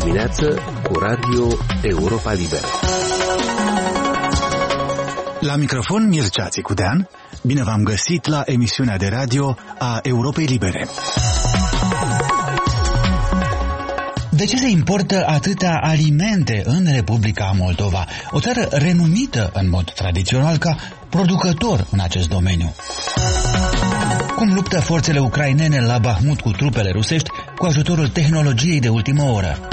dimineață cu Radio Europa Liberă. La microfon Mircea Țicudean, bine v-am găsit la emisiunea de radio a Europei Libere. De ce se importă atâtea alimente în Republica Moldova, o țară renumită în mod tradițional ca producător în acest domeniu? Cum luptă forțele ucrainene la Bahmut cu trupele rusești cu ajutorul tehnologiei de ultimă oră?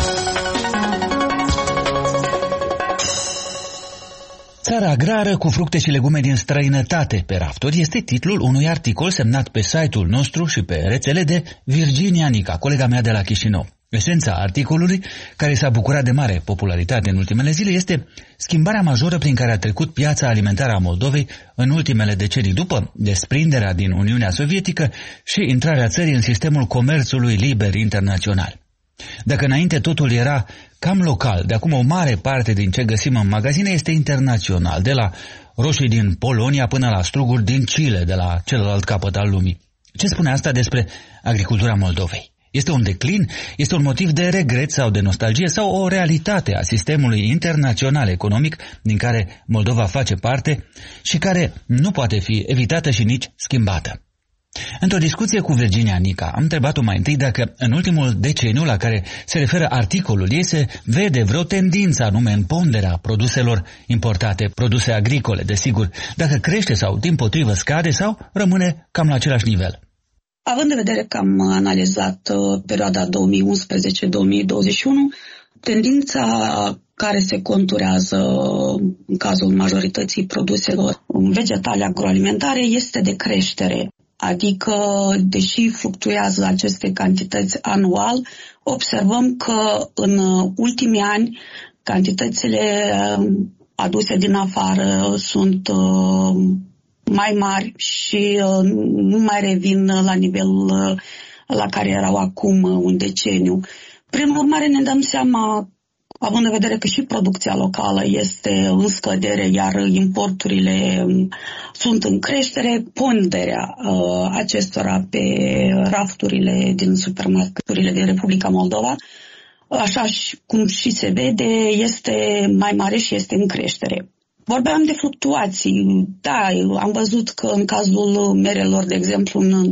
Țara agrară cu fructe și legume din străinătate pe rafturi este titlul unui articol semnat pe site-ul nostru și pe rețele de Virginia Nica, colega mea de la Chișinău. Esența articolului, care s-a bucurat de mare popularitate în ultimele zile, este schimbarea majoră prin care a trecut piața alimentară a Moldovei în ultimele decenii după desprinderea din Uniunea Sovietică și intrarea țării în sistemul comerțului liber internațional. Dacă înainte totul era cam local, de acum o mare parte din ce găsim în magazine este internațional, de la roșii din Polonia până la struguri din Chile, de la celălalt capăt al lumii. Ce spune asta despre agricultura Moldovei? Este un declin? Este un motiv de regret sau de nostalgie sau o realitate a sistemului internațional economic din care Moldova face parte și care nu poate fi evitată și nici schimbată? Într-o discuție cu Virginia Nica am întrebat-o mai întâi dacă în ultimul deceniu la care se referă articolul ei se vede vreo tendință anume în ponderea produselor importate, produse agricole, desigur, dacă crește sau dimpotrivă scade sau rămâne cam la același nivel. Având în vedere că am analizat perioada 2011-2021, tendința care se conturează în cazul majorității produselor vegetale agroalimentare este de creștere. Adică, deși fluctuează aceste cantități anual, observăm că în ultimii ani cantitățile aduse din afară sunt mai mari și nu mai revin la nivelul la care erau acum un deceniu. Prin urmare ne dăm seama, având în vedere că și producția locală este în scădere, iar importurile sunt în creștere, ponderea acestora pe rafturile din supermarketurile din Republica Moldova, așa cum și se vede, este mai mare și este în creștere. Vorbeam de fluctuații. Da, am văzut că în cazul merelor, de exemplu, în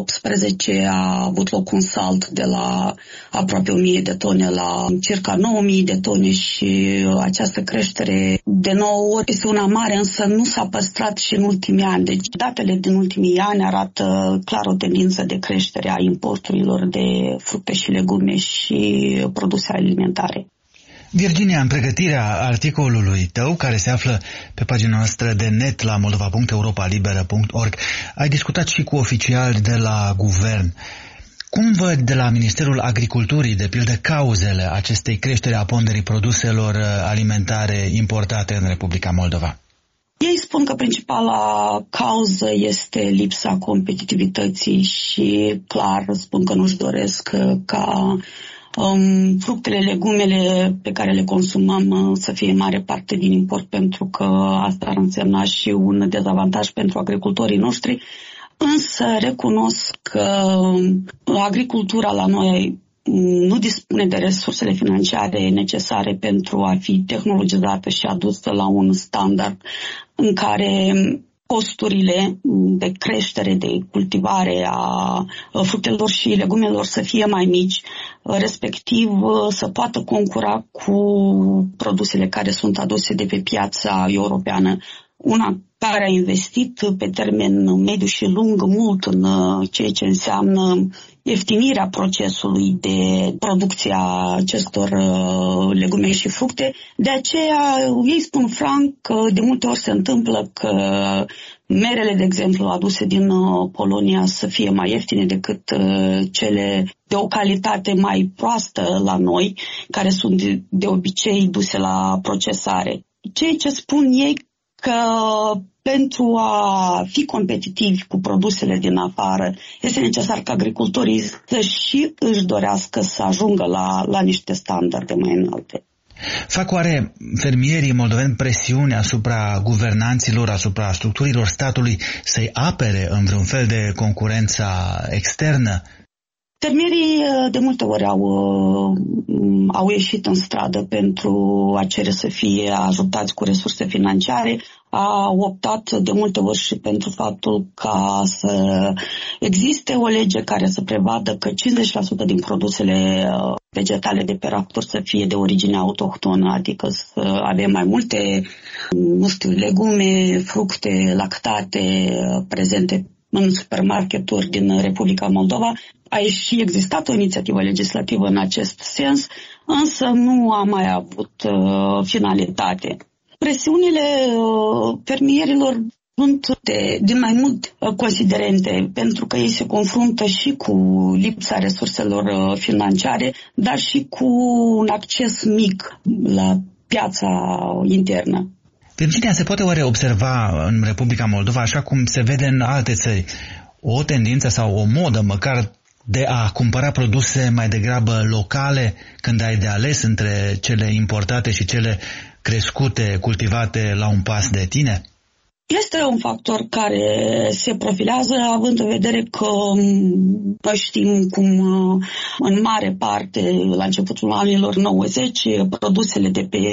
2018 a avut loc un salt de la aproape 1000 de tone la circa 9000 de tone și această creștere de 9 ori este una mare, însă nu s-a păstrat și în ultimii ani. Deci datele din ultimii ani arată clar o tendință de creștere a importurilor de fructe și legume și produse alimentare. Virginia, în pregătirea articolului tău, care se află pe pagina noastră de net la moldova.europalibera.org, ai discutat și cu oficiali de la guvern. Cum văd de la Ministerul Agriculturii, de pildă, cauzele acestei creșteri a ponderii produselor alimentare importate în Republica Moldova? Ei spun că principala cauză este lipsa competitivității și, clar, spun că nu-și doresc ca fructele, legumele pe care le consumăm să fie mare parte din import, pentru că asta ar însemna și un dezavantaj pentru agricultorii noștri. Însă recunosc că agricultura la noi nu dispune de resursele financiare necesare pentru a fi tehnologizată și adusă la un standard în care costurile de creștere, de cultivare a fructelor și legumelor să fie mai mici, respectiv să poată concura cu produsele care sunt aduse de pe piața europeană. Una care a investit pe termen mediu și lung mult în ceea ce înseamnă ieftinirea procesului de producție a acestor legume și fructe. De aceea ei spun franc că de multe ori se întâmplă că merele, de exemplu, aduse din Polonia să fie mai ieftine decât cele de o calitate mai proastă la noi, care sunt de obicei duse la procesare. Ceea ce spun ei că pentru a fi competitivi cu produsele din afară este necesar ca agricultorii să și își dorească să ajungă la niște standarde mai înalte. Fac oare fermierii moldoveni presiune asupra guvernanților, asupra structurilor statului să-i apere în vreun fel de concurența externă? Fermierii de multe ori au ieșit în stradă pentru a cere să fie ajutați cu resurse financiare, au optat de multe ori și pentru faptul ca să existe o lege care să prevadă că 50% din produsele vegetale de pe rafturi să fie de origine autohtonă, adică să avem mai multe, legume, fructe, lactate prezente în supermarketuri din Republica Moldova. A și existat o inițiativă legislativă în acest sens, însă nu a mai avut finalitate. Presiunile fermierilor sunt din mai mult considerente, pentru că ei se confruntă și cu lipsa resurselor financiare, dar și cu un acces mic la piața internă. Virginia, se poate oare observa în Republica Moldova, așa cum se vede în alte țări, o tendință sau o modă măcar de a cumpăra produse mai degrabă locale când ai de ales între cele importate și cele crescute, cultivate la un pas de tine? Este un factor care se profilează, având în vedere că noi știm cum în mare parte, la începutul anilor 90, produsele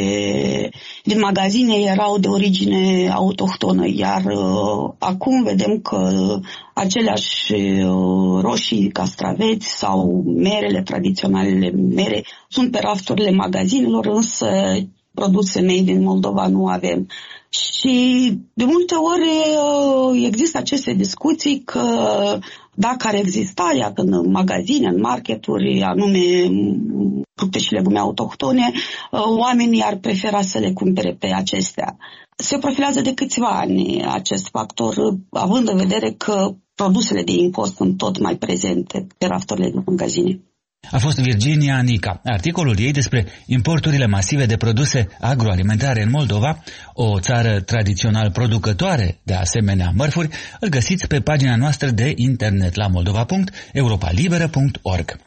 din magazine erau de origine autohtonă, iar acum vedem că aceleași roșii, castraveți sau merele, tradiționalele mere, sunt pe rafturile magazinelor, însă produse made din Moldova nu avem. Și de multe ori există aceste discuții că dacă ar exista, iată, în magazine, în marketuri, anume fructe și legume autohtone, oamenii ar prefera să le cumpere pe acestea. Se profilează de câțiva ani acest factor, având în vedere că produsele de import sunt tot mai prezente pe rafturile de magazine. A fost Virginia Nica. Articolul ei despre importurile masive de produse agroalimentare în Moldova, o țară tradițional producătoare de asemenea mărfuri, îl găsiți pe pagina noastră de internet la moldova.europalibera.org.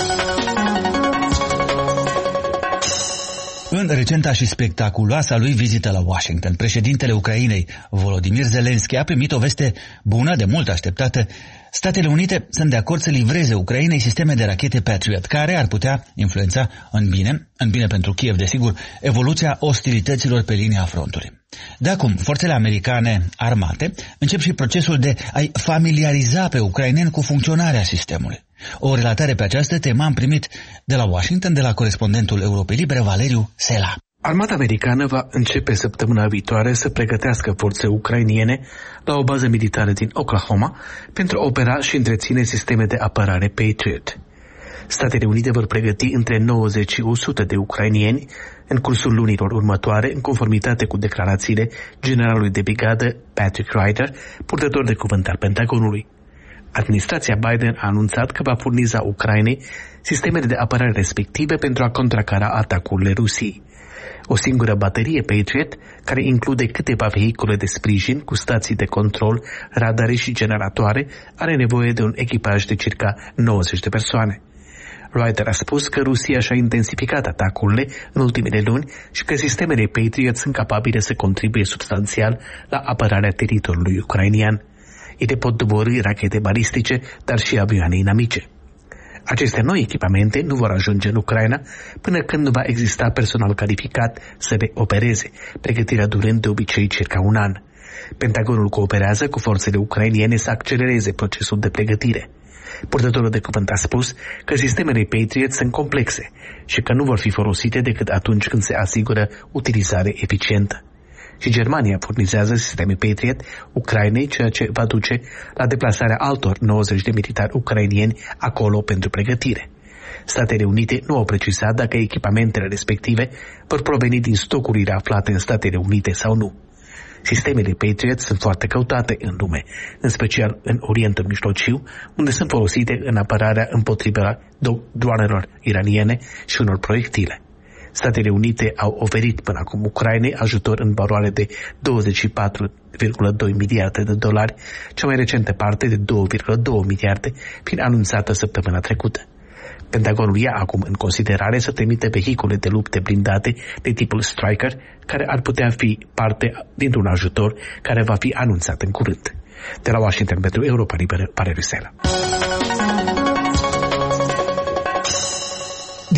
În recenta și spectaculoasa lui vizită la Washington, președintele Ucrainei, Volodymyr Zelensky, a primit o veste bună, de mult așteptată. Statele Unite sunt de acord să livreze Ucrainei sisteme de rachete Patriot, care ar putea influența în bine pentru Kiev, desigur, evoluția ostilităților pe linia frontului. De acum, forțele americane armate încep și procesul de a-i familiariza pe ucraineni cu funcționarea sistemului. O relatare pe această temă am primit de la Washington, de la corespondentul Europei Libere, Valeriu Sela. Armata americană va începe săptămâna viitoare să pregătească forțe ucrainiene la o bază militară din Oklahoma pentru a opera și întreține sisteme de apărare Patriot. Statele Unite vor pregăti între 90 și 100 de ucrainieni în cursul lunilor următoare, în conformitate cu declarațiile generalului de brigadă Patrick Ryder, purtător de cuvânt al Pentagonului. Administrația Biden a anunțat că va furniza Ucrainei sistemele de apărare respective pentru a contracara atacurile Rusiei. O singură baterie Patriot, care include câteva vehicule de sprijin cu stații de control, radare și generatoare, are nevoie de un echipaj de circa 90 de persoane. Reuters a spus că Rusia și-a intensificat atacurile în ultimele luni și că sistemele Patriot sunt capabile să contribuie substanțial la apărarea teritoriului ucrainian. Ele pot doborî rachete balistice, dar și avioane inamice. Aceste noi echipamente nu vor ajunge în Ucraina până când nu va exista personal calificat să le opereze, pregătirea durând de obicei circa un an. Pentagonul cooperează cu forțele ucrainiene să accelereze procesul de pregătire. Purtătorul de cuvânt a spus că sistemele Patriot sunt complexe și că nu vor fi folosite decât atunci când se asigură utilizare eficientă. Și Germania furnizează sisteme Patriot Ucrainei, ceea ce va duce la deplasarea altor 90 de militari ucrainieni acolo pentru pregătire. Statele Unite nu au precizat dacă echipamentele respective vor proveni din stocurile aflate în Statele Unite sau nu. Sistemele Patriot sunt foarte căutate în lume, în special în Orientul Mijlociu, unde sunt folosite în apărarea împotriva droanelor iraniene și unor proiectile. Statele Unite au oferit până acum Ucrainei ajutor în valoare de 24,2 miliarde de dolari, cea mai recentă parte de 2,2 miliarde, fiind anunțată săptămâna trecută. Pentagonul ia acum în considerare să trimite vehicule de lupte blindate de tipul Striker, care ar putea fi parte dintr-un ajutor care va fi anunțat în curând. De la Washington pentru Europa Liberă, Valeriu Sela.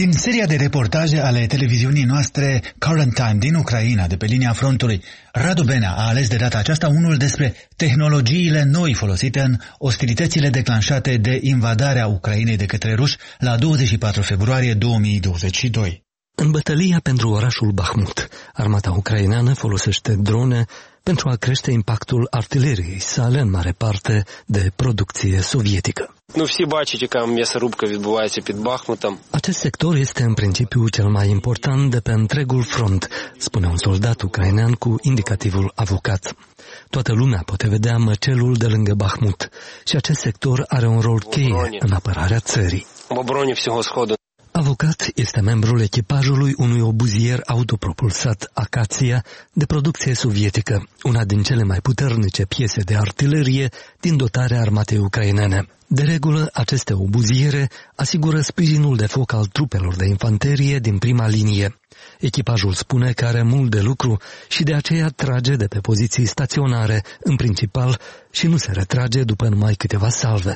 Din seria de reportaje ale televiziunii noastre Current Time din Ucraina, de pe linia frontului, Radu Benea a ales de data aceasta unul despre tehnologiile noi folosite în ostilitățile declanșate de invadarea Ucrainei de către ruși la 24 februarie 2022. În bătălia pentru orașul Bahmut, armata ucraineană folosește drone pentru a crește impactul artileriei sale, în mare parte de producție sovietică. Всі бачать, яка м'ясорубка відбувається під Бахмутом. Acest sector este în principiu cel mai important de pe întregul front, spune un soldat ucrainean cu indicativul avocat. Toată lumea poate vedea măcelul de lângă Bahmut și acest sector are un rol cheie în apărarea țării. В обороні всього Сходу. Avocat este membrul echipajului unui obuzier autopropulsat Acația de producție sovietică, una din cele mai puternice piese de artilerie din dotarea armatei ucrainene. De regulă, aceste obuziere asigură sprijinul de foc al trupelor de infanterie din prima linie. Echipajul spune că are mult de lucru și de aceea trage de pe poziții staționare, în principal, și nu se retrage după numai câteva salve.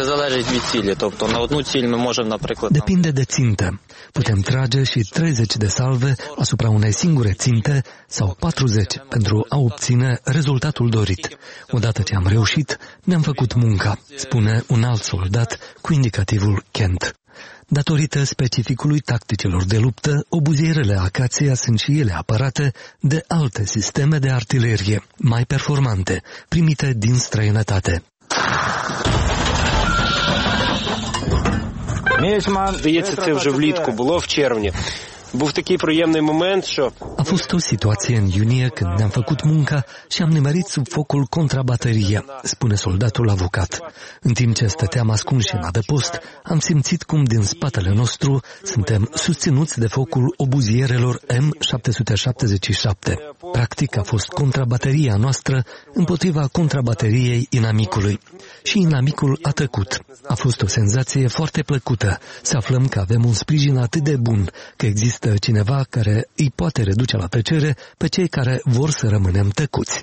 Depinde de țintă. Putem trage și 30 de salve asupra unei singure ținte sau 40 pentru a obține rezultatul dorit. Odată ce am reușit, ne-am făcut munca, spune un alt soldat cu indicativul Kent. Datorită specificului tacticilor de luptă, obuzierele Acația sunt și ele apărate de alte sisteme de artilerie, mai performante, primite din străinătate. Здається, це вже влітку було, в червні. Був такий приємний момент, що... A fost o situație în iunie când ne-am făcut munca și am nimerit sub focul contrabaterie, spune soldatul avocat. În timp ce stăteam ascunși în adăpost, am simțit cum din spatele nostru suntem susținuți de focul obuzierelor M777. Practic a fost contrabateria noastră împotriva contrabateriei inamicului. Și inamicul a tăcut. A fost o senzație foarte plăcută să aflăm că avem un sprijin atât de bun, că există cineva care îi poate reduce la tăcere pe cei care vor să rămânem tăcuți.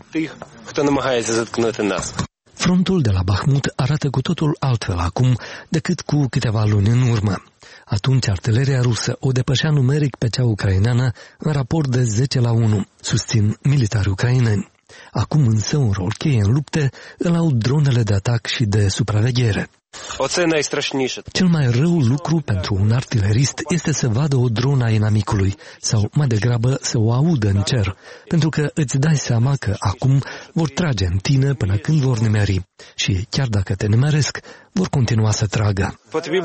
Frontul de la Bahmut arată cu totul altfel acum decât cu câteva luni în urmă. Atunci artileria rusă o depășea numeric pe cea ucraineană în raport de 10-1, susțin militari ucraineni. Acum însă un rol cheie în lupte îl au dronele de atac și de supraveghere. Cel mai rău lucru pentru un artilerist este să vadă o dronă a inamicului sau mai degrabă să o audă în cer, pentru că îți dai seama că acum vor trage în tine până când vor nimeri și chiar dacă te nimeresc, vor continua să tragă.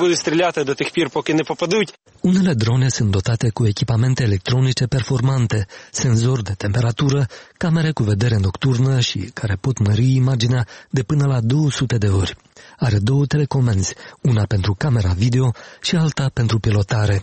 Unele drone sunt dotate cu echipamente electronice performante, senzori de temperatură, camere cu vedere nocturnă și care pot mări imaginea de până la 200 de ori. Are 2 telecomenzi, una pentru camera video și alta pentru pilotare.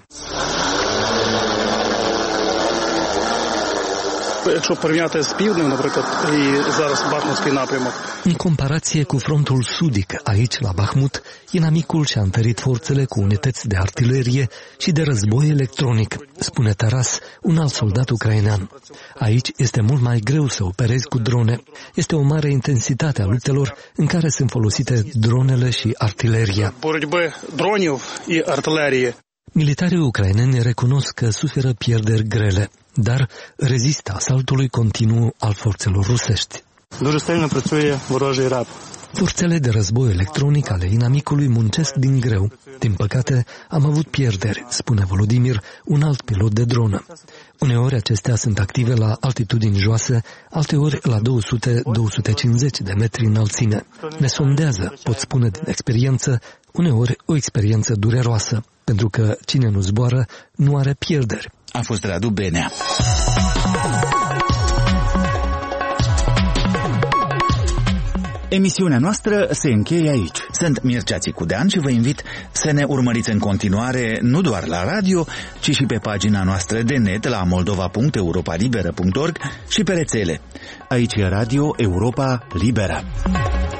În comparație cu frontul sudic, aici, la Bahmut, inamicul și-a întărit forțele cu unități de artilerie și de război electronic, spune Taras, un alt soldat ucrainean. Aici este mult mai greu să operezi cu drone. Este o mare intensitate a luptelor în care sunt folosite dronele și artileria. Militarii ucraineni recunosc că suferă pierderi grele, dar rezistă asaltului continuu al forțelor rusești. Forțele de război electronic ale inamicului muncesc din greu. Din păcate, am avut pierderi, spune Volodimir, un alt pilot de dronă. Uneori acestea sunt active la altitudini joase, alteori la 200-250 de metri înălțime. Ne sondează, pot spune din experiență, uneori o experiență dureroasă, pentru că cine nu zboară nu are pierderi. A fost Radu Benea. Emisiunea noastră se încheie aici. Sunt Mircea Țicudean și vă invit să ne urmăriți în continuare nu doar la radio, ci și pe pagina noastră de net la moldova.europalibera.org și pe rețele. Aici e Radio Europa Liberă.